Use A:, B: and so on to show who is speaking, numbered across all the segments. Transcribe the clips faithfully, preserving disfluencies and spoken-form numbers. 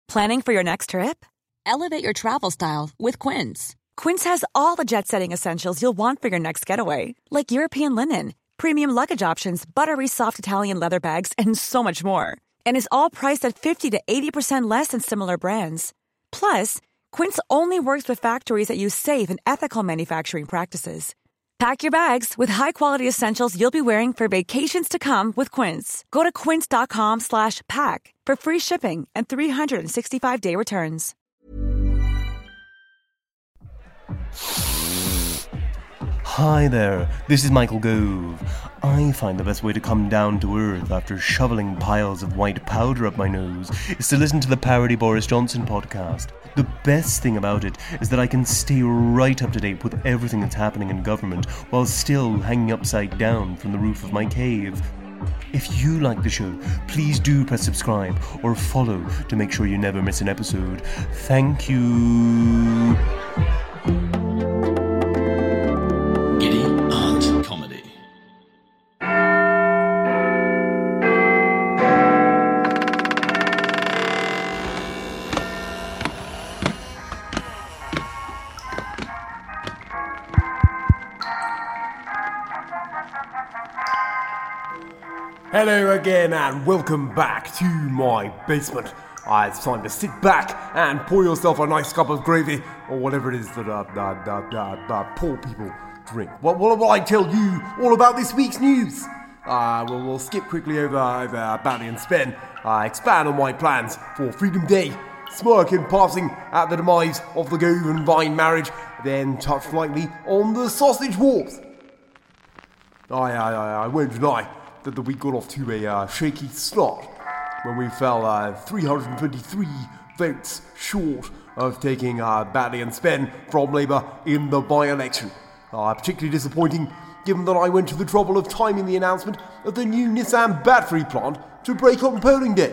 A: Planning for your next trip?
B: Elevate your travel style with Quince.
A: Quince has all the jet-setting essentials you'll want for your next getaway, like European linen, premium luggage options, buttery soft Italian leather bags, and so much more. And is all priced at fifty to eighty percent less than similar brands. Plus, Quince only works with factories that use safe and ethical manufacturing practices. Pack your bags with high-quality essentials you'll be wearing for vacations to come with Quince. Go to quince.com slash pack for free shipping and three sixty-five day returns.
C: Hi there, this is Michael Gove. I find the best way to come down to earth after shoveling piles of white powder up my nose is to listen to the Parody Boris Johnson podcast. The best thing about it is that I can stay right up to date with everything that's happening in government while still hanging upside down from the roof of my cave. If you like the show, please do press subscribe or follow to make sure you never miss an episode. Thank you.
D: Giddy Aunt Comedy.
E: Hello again and welcome back to my basement. Uh, it's time to sit back and pour yourself a nice cup of gravy or whatever it is that uh, uh, uh, uh, uh, poor people drink. What will well, I tell you all about this week's news? Uh, we'll, we'll skip quickly over, over Batty and Spen, uh, expand on my plans for Freedom Day, smirk in passing at the demise of the Gove and Vine marriage, then touch lightly on the sausage wars. I, I, I, I won't deny that the week got off to a uh, shaky start when we fell uh, three hundred twenty-three votes short of taking uh, Batty and Spen from Labour in the by-election. Uh, particularly disappointing given that I went to the trouble of timing the announcement of the new Nissan battery plant to break on polling day.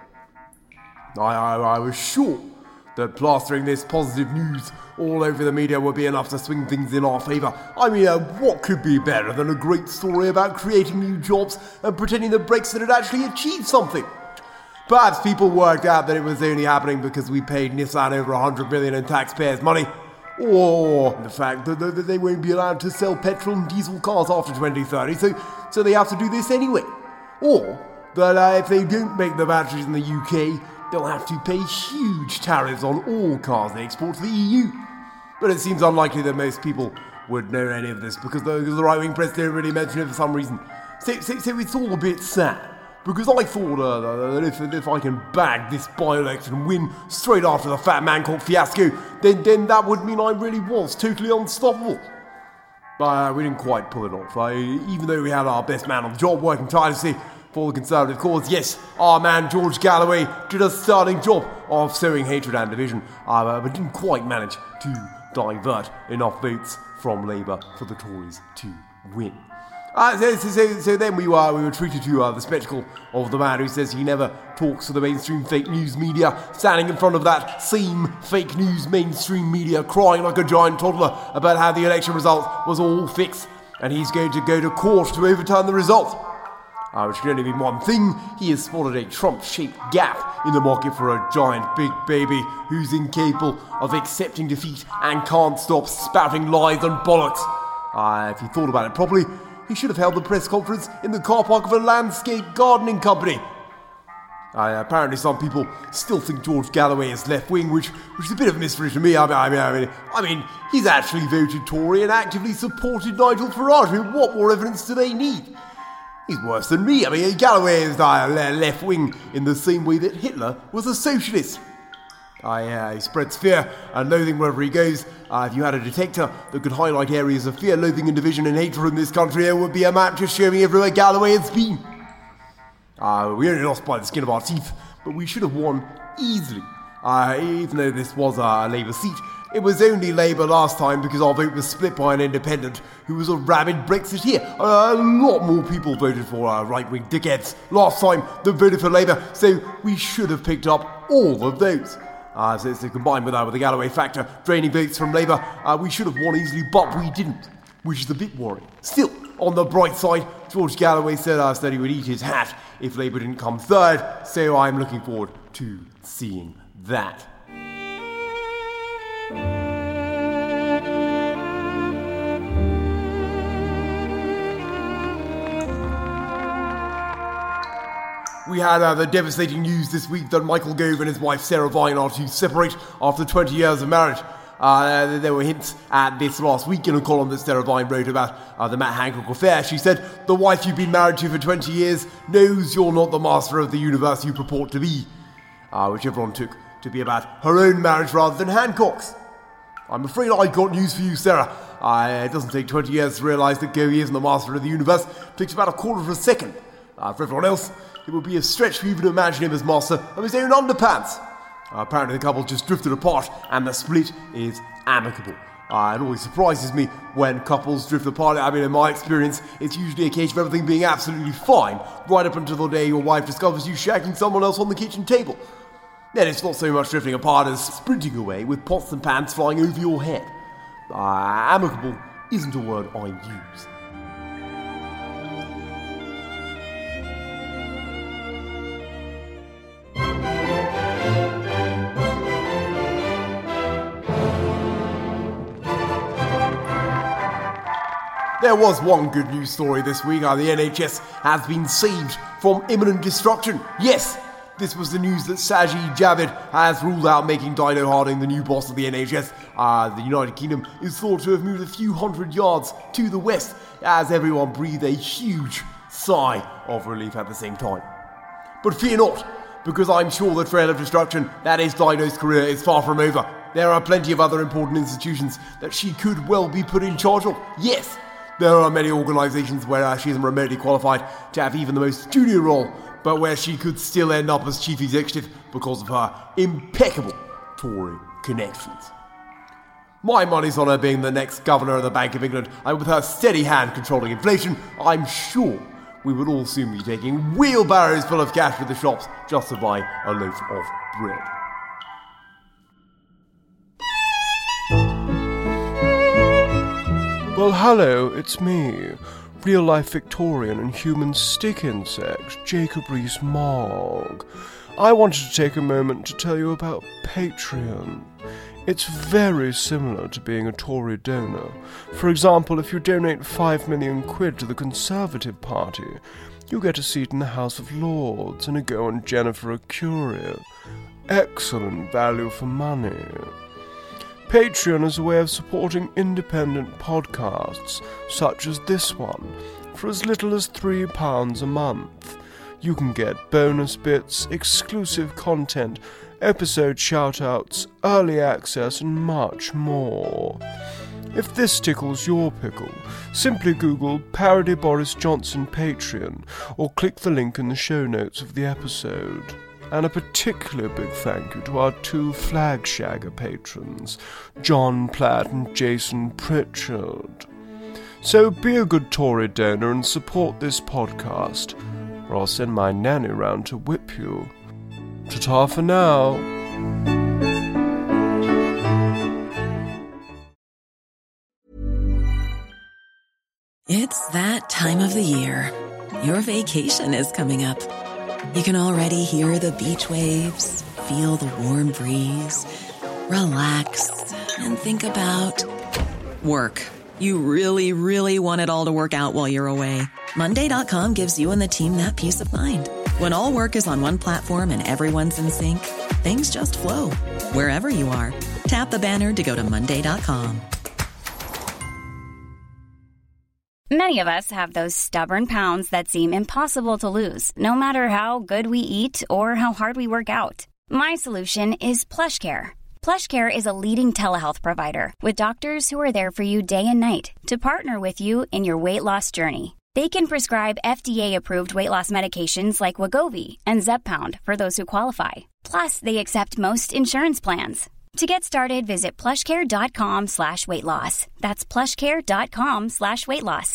E: I, I, I was sure that plastering this positive news all over the media would be enough to swing things in our favour. I mean, uh, what could be better than a great story about creating new jobs and pretending that Brexit had actually achieved something? Perhaps people worked out that it was only happening because we paid Nissan over one hundred million in taxpayers' money, or the fact that, that they won't be allowed to sell petrol and diesel cars after twenty thirty, so, so they have to do this anyway. Or that uh, if they don't make the batteries in the U K, they'll have to pay huge tariffs on all cars they export to the E U. But it seems unlikely that most people would know any of this because the, the right-wing press don't really mention it for some reason. So, so, so it's all a bit sad. Because I thought uh, that if, if I can bag this by-election and win straight after the Fat Man Court fiasco, then, then that would mean I really was totally unstoppable. But uh, we didn't quite pull it off. I, even though we had our best man on the job working tirelessly for the Conservative cause, yes, our man George Galloway did a sterling job of sowing hatred and division, uh, but didn't quite manage to divert enough votes from Labour for the Tories to win. Uh, so, so, so then we were we were treated to uh, the spectacle of the man who says he never talks to the mainstream fake news media, standing in front of that same fake news mainstream media, crying like a giant toddler about how the election result was all fixed, and he's going to go to court to overturn the result. Uh, which can only mean one thing: he has spotted a Trump-shaped gap in the market for a giant big baby who's incapable of accepting defeat and can't stop spouting lies and bollocks. Uh, if he thought about it properly, he should have held the press conference in the car park of a landscape gardening company. Uh, apparently some people still think George Galloway is left-wing, which, which is a bit of a mystery to me. I mean, I mean, I mean, I mean, he's actually voted Tory and actively supported Nigel Farage. I mean, what more evidence do they need? He's worse than me. I mean, Galloway is uh, left-wing in the same way that Hitler was a socialist. Uh, yeah, he spreads fear and loathing wherever he goes. Uh, if you had a detector that could highlight areas of fear, loathing and division and hatred in this country, it would be a map just showing everywhere Galloway has been. Uh, we only lost by the skin of our teeth, but we should have won easily. Uh, even though this was a Labour seat, it was only Labour last time because our vote was split by an independent who was a rabid Brexiteer. Uh, a lot more people voted for uh, right-wing dickheads last time than voted for Labour, so we should have picked up all of those. Uh, so, so combined with, uh, with the Galloway factor, draining votes from Labour, uh, we should have won easily, but we didn't, which is a bit worrying. Still, on the bright side, George Galloway said, uh, said he would eat his hat if Labour didn't come third, so I'm looking forward to seeing that. We had uh, the devastating news this week that Michael Gove and his wife Sarah Vine are to separate after twenty years of marriage. Uh, there were hints at this last week in a column that Sarah Vine wrote about uh, the Matt Hancock affair. She said, "The wife you've been married to for twenty years knows you're not the master of the universe you purport to be," uh, which everyone took to be about her own marriage rather than Hancock's. I'm afraid I've got news for you, Sarah. Uh, it doesn't take twenty years to realise that Gove isn't the master of the universe. It takes about a quarter of a second. Uh, for everyone else, it would be a stretch for you to imagine him as master of his own underpants. Uh, apparently the couple just drifted apart and the split is amicable. Uh, it always surprises me when couples drift apart. I mean, in my experience, it's usually a case of everything being absolutely fine, right up until the day your wife discovers you shagging someone else on the kitchen table. Then it's not so much drifting apart as sprinting away with pots and pans flying over your head. Uh, amicable isn't a word I use. There was one good news story this week. Uh, the N H S has been saved from imminent destruction. Yes, this was the news that Sajid Javid has ruled out making Dino Harding the new boss of the N H S. Uh, the United Kingdom is thought to have moved a few hundred yards to the west as everyone breathed a huge sigh of relief at the same time. But fear not, because I'm sure the trail of destruction that is Dino's career is far from over. There are plenty of other important institutions that she could well be put in charge of. Yes, there are many organisations where uh, she isn't remotely qualified to have even the most junior role, but where she could still end up as chief executive because of her impeccable Tory connections. My money's on her being the next governor of the Bank of England, and with her steady hand controlling inflation, I'm sure we would all soon be taking wheelbarrows full of cash to the shops just to buy a loaf of bread.
C: Well, hello, it's me, real-life Victorian and human stick insect, Jacob Rees-Mogg. I wanted to take a moment to tell you about Patreon. It's very similar to being a Tory donor. For example, if you donate five million quid to the Conservative Party, you get a seat in the House of Lords and a go on Jennifer Curie. Excellent value for money. Patreon is a way of supporting independent podcasts, such as this one, for as little as three pounds a month. You can get bonus bits, exclusive content, episode shoutouts, early access, and much more. If this tickles your pickle, simply Google Parody Boris Johnson Patreon, or click the link in the show notes of the episode. And a particularly big thank you to our two flag shagger patrons, John Platt and Jason Pritchard. So be a good Tory donor and support this podcast, or I'll send my nanny round to whip you. Ta-ta for now.
B: It's that time of the year. Your vacation is coming up. You can already hear the beach waves, feel the warm breeze, relax, and think about work. You really, really want it all to work out while you're away. Monday dot com gives you and the team that peace of mind. When all work is on one platform and everyone's in sync, things just flow. Wherever you are, tap the banner to go to Monday dot com.
F: Many of us have those stubborn pounds that seem impossible to lose, no matter how good we eat or how hard we work out. My solution is PlushCare. PlushCare is a leading telehealth provider with doctors who are there for you day and night to partner with you in your weight loss journey. They can prescribe F D A-approved weight loss medications like Wegovy and Zepbound for those who qualify. Plus, they accept most insurance plans. To get started, visit plushcare.com slash weight loss. That's plushcare.com slash weight loss.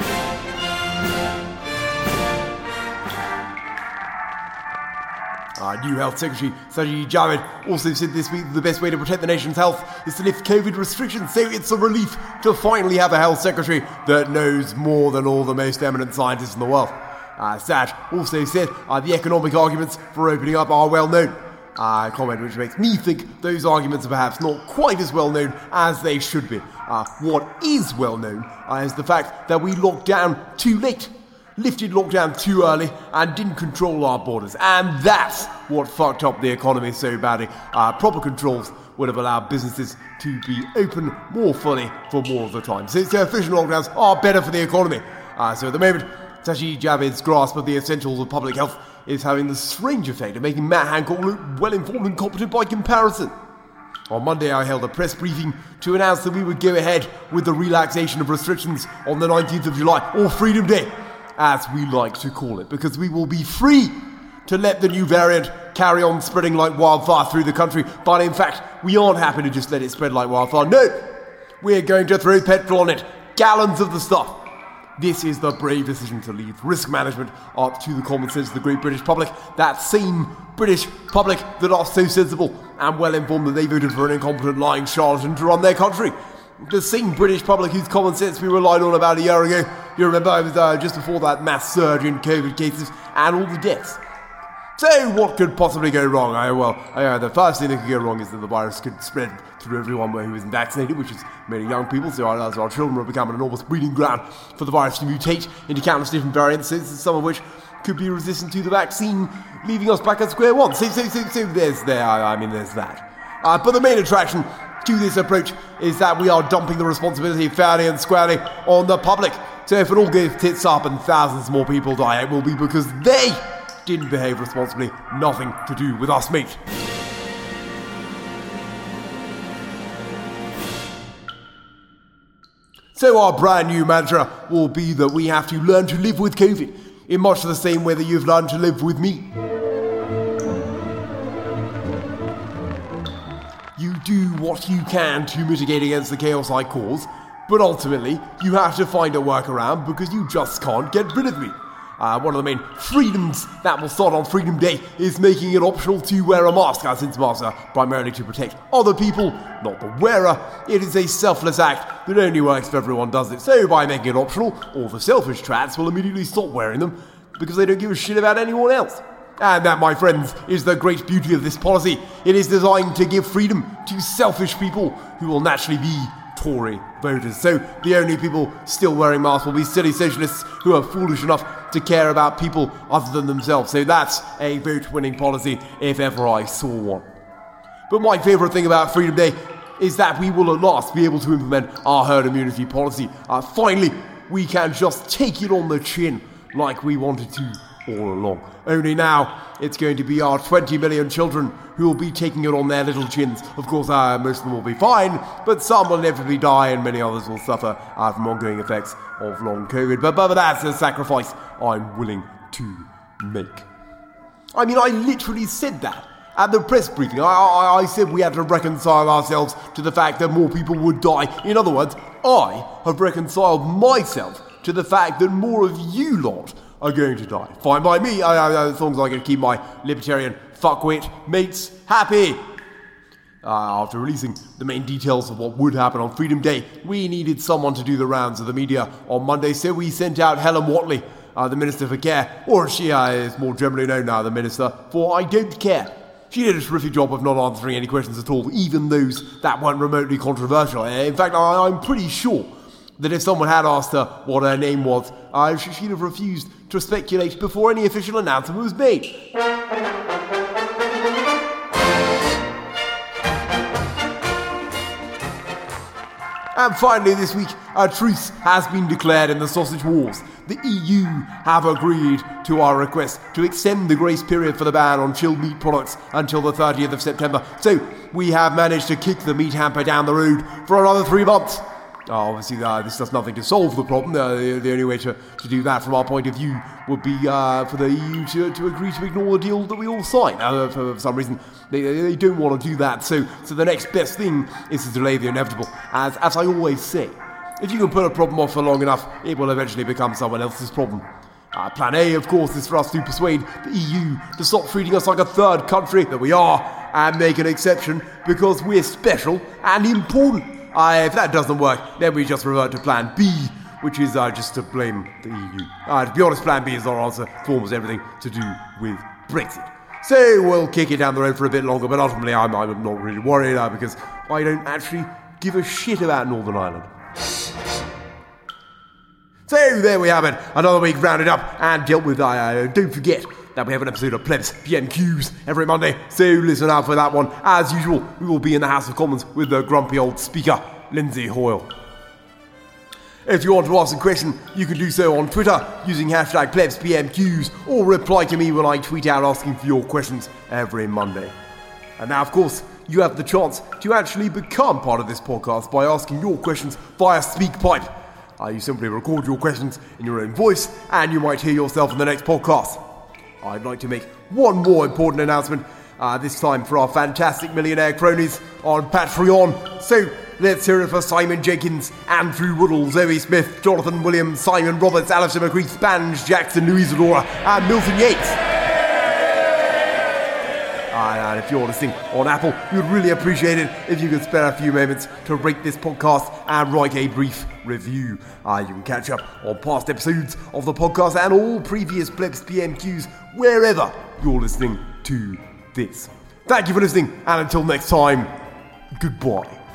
E: Uh, Uh, new Health Secretary Sajid Javid also said this week that the best way to protect the nation's health is to lift COVID restrictions, so it's a relief to finally have a Health Secretary that knows more than all the most eminent scientists in the world. Uh, Saj also said uh, the economic arguments for opening up are well known. Uh, a comment which makes me think those arguments are perhaps not quite as well known as they should be. Uh, what is well known uh, is the fact that we locked down too late, lifted lockdown too early, and didn't control our borders. And that's what fucked up the economy so badly. Uh, proper controls would have allowed businesses to be open more fully for more of the time. So, so efficient lockdowns are better for the economy. Uh, so at the moment, Sajid Javid's grasp of the essentials of public health is having the strange effect of making Matt Hancock look well-informed and competent by comparison. On Monday, I held a press briefing to announce that we would go ahead with the relaxation of restrictions on the nineteenth of July, or Freedom Day, as we like to call it, because we will be free to let the new variant carry on spreading like wildfire through the country. But in fact, we aren't happy to just let it spread like wildfire. No, we're going to throw petrol on it, gallons of the stuff. This is the brave decision to leave risk management up to the common sense of the great British public. That same British public that are so sensible and well informed that they voted for an incompetent, lying charlatan to run their country. The same British public whose common sense we relied on about a year ago. You remember it was uh, just before that mass surge in COVID cases and all the deaths. So what could possibly go wrong? I, well, I, uh, the first thing that could go wrong is that the virus could spread through everyone who isn't vaccinated, which is many young people, so our, our children will become an enormous breeding ground for the virus to mutate into countless different variants, some of which could be resistant to the vaccine, leaving us back at square one. So, so, so, so there's there, I mean, there's that. Uh, but the main attraction to this approach is that we are dumping the responsibility fairly and squarely on the public. So if it all goes tits up and thousands more people die, it will be because they didn't behave responsibly. Nothing to do with us, mate. So our brand new mantra will be that we have to learn to live with COVID, in much the same way that you've learned to live with me. You do what you can to mitigate against the chaos I cause, but ultimately you have to find a workaround because you just can't get rid of me. Uh, one of the main freedoms that will start on Freedom Day is making it optional to wear a mask, uh, since masks are primarily to protect other people, not the wearer. It is a selfless act that only works if everyone does it. So by making it optional, all the selfish trats will immediately stop wearing them because they don't give a shit about anyone else. And that, my friends, is the great beauty of this policy. It is designed to give freedom to selfish people who will naturally be Tory voters. So the only people still wearing masks will be silly socialists who are foolish enough to care about people other than themselves. So that's a vote-winning policy if ever I saw one. But my favourite thing about Freedom Day is that we will at last be able to implement our herd immunity policy. Uh, finally, we can just take it on the chin like we wanted to all along. Only now, it's going to be our twenty million children who will be taking it on their little chins. Of course, uh, most of them will be fine, but some will inevitably die and many others will suffer uh, from ongoing effects of long COVID. But, but that's a sacrifice I'm willing to make. I mean, I literally said that at the press briefing. I, I, I said we had to reconcile ourselves to the fact that more people would die. In other words, I have reconciled myself to the fact that more of you lot are going to die. Fine by me, I, I, as long as I can keep my libertarian fuckwit mates happy. Uh, after releasing the main details of what would happen on Freedom Day, we needed someone to do the rounds of the media on Monday, so we sent out Helen Whatley, uh, the Minister for Care, or she uh, is more generally known now, the Minister for I Don't Care. She did a terrific job of not answering any questions at all, even those that weren't remotely controversial. In fact, I, I'm pretty sure that if someone had asked her what her name was, uh, she'd have refused to speculate before any official announcement was made. And finally this week, a truce has been declared in the sausage wars. The E U have agreed to our request to extend the grace period for the ban on chilled meat products until the thirtieth of September. So we have managed to kick the meat hamper down the road for another three months. Uh, obviously, uh, this does nothing to solve the problem. Uh, the, the only way to, to do that from our point of view would be uh, for the E U to, to agree to ignore the deal that we all signed. Uh, for, for some reason, they, they don't want to do that. So so the next best thing is to delay the inevitable. As, as I always say, if you can put a problem off for long enough, it will eventually become someone else's problem. Uh, plan A, of course, is for us to persuade the E U to stop treating us like a third country that we are and make an exception because we're special and important. Uh, if that doesn't work, then we just revert to plan B, which is uh, just to blame the E U. Uh, to be honest, plan B is our answer for almost everything to do with Brexit. So we'll kick it down the road for a bit longer, but ultimately I'm, I'm not really worried uh, because I don't actually give a shit about Northern Ireland. So there we have it, another week rounded up and dealt with. Uh, don't forget that we have an episode of Plebs P M Qs every Monday, so listen out for that one. As usual, we will be in the House of Commons with the grumpy old speaker, Lindsay Hoyle. If you want to ask a question, you can do so on Twitter using hashtag PlebsPMQs or reply to me when I tweet out asking for your questions every Monday. And now, of course, you have the chance to actually become part of this podcast by asking your questions via SpeakPipe. Uh, you simply record your questions in your own voice and you might hear yourself in the next podcast. I'd like to make one more important announcement, uh, this time for our fantastic millionaire cronies on Patreon. So let's hear it for Simon Jenkins, Andrew Woodall, Zoe Smith, Jonathan Williams, Simon Roberts, Alistair McCreath, Spange, Jackson, Louisa Laura and Milton Yates. And if you're listening on Apple, we'd really appreciate it if you could spare a few moments to rate this podcast and write a brief review. Uh, you can catch up on past episodes of the podcast and all previous Plebs P M Qs wherever you're listening to this. Thank you for listening, and until next time, goodbye.